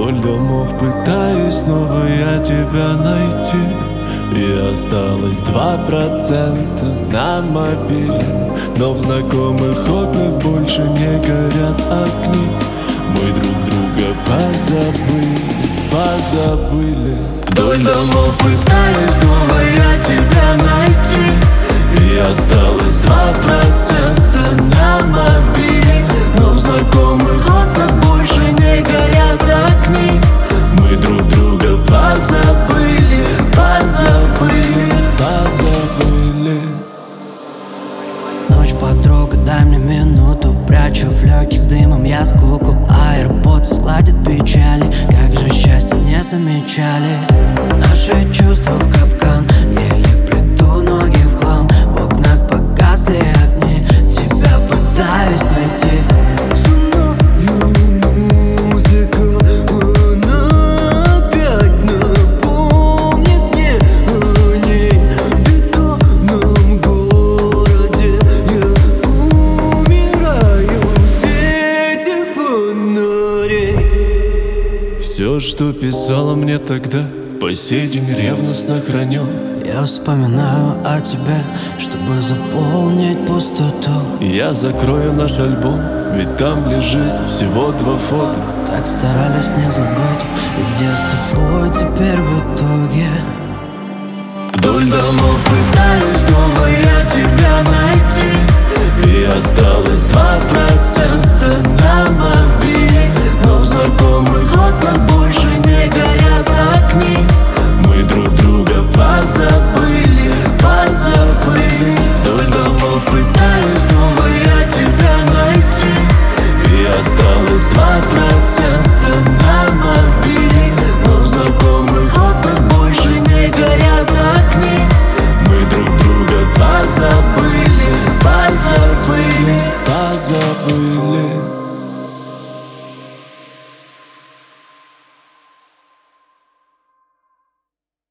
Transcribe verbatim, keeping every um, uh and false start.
Вдоль домов пытаюсь снова я тебя найти, и осталось два процента на мобиле. Но в знакомых окнах больше не горят огни. Мы друг друга позабыли, позабыли. Вдоль домов пытаюсь снова я тебя найти, и осталось два процента на мобиле. Но в знакомых окнах больше не горят огни. Мы друг друга позабыли, позабыли, позабыли. Ночь, подруга, дай мне минуту. Прячу в легких с дымом я скуку. Аэропорт сгладит печали. Как же счастье не замечали. Наши чувства в капкан. Еле плету ноги в хлам. В окнах погасли огни. Тебя пытаюсь найти. Все, что писала мне тогда, по сей день ревностно храню. Я вспоминаю о тебе, чтобы заполнить пустоту. Я закрою наш альбом, ведь там лежит всего два фото. Так старались не забыть, и где с тобой теперь в итоге? Вдоль домов пытаюсь снова я тебя найти, и осталось два процента на мобиле. Но в знакомых окнах больше не горят огни. Мы друг друга позабыли, позабыли. Вдоль домов пытаюсь снова я тебя найти, и осталось два процента.